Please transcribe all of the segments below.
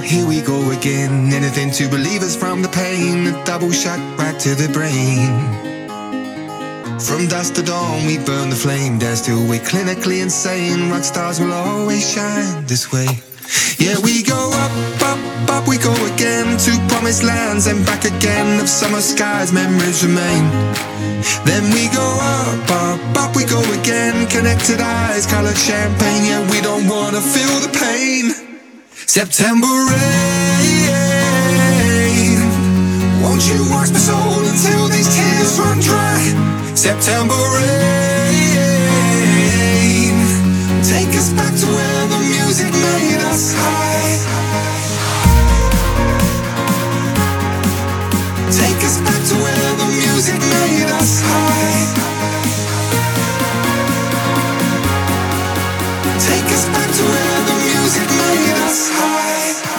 here we go again. Anything to relieve us from the pain, a double shot right to the brain. From dusk to dawn we burn the flame, dance till we're clinically insane. Rock stars will always shine this way. Yeah, we go up, up, up we go again, to promised lands and back again. Of summer skies memories remain. Then we go up, up, up we go again. Connected eyes, colored champagne. Yeah, we don't wanna feel the pain. September rain, won't you wash my soul until these tears run dry? September rain, take us back to where the music made us high. Take us back to where the music made us high. Take us back to where the music made us high.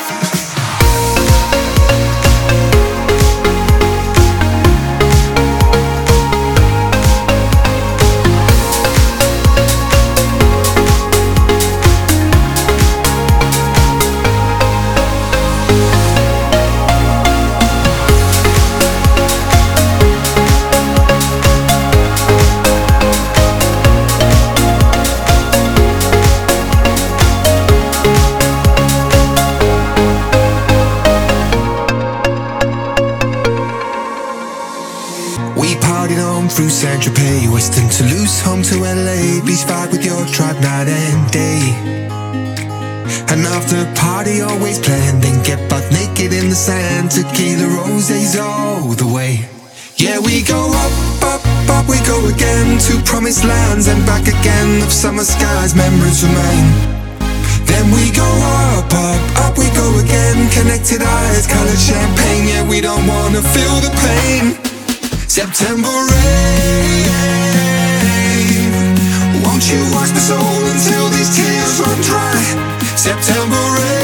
Through Saint-Tropez, Western Toulouse, home to LA. Beach vibe with your tribe night and day. And after party always planned, then get butt naked in the sand. Tequila rosés all the way. Yeah, we go up, up, up we go again, to promised lands and back again. Of summer skies memories remain. Then we go up, up, up we go again. Connected eyes, colored champagne. Yeah, we don't wanna feel the pain. September rain, won't you wash my soul until these tears run dry? September rain.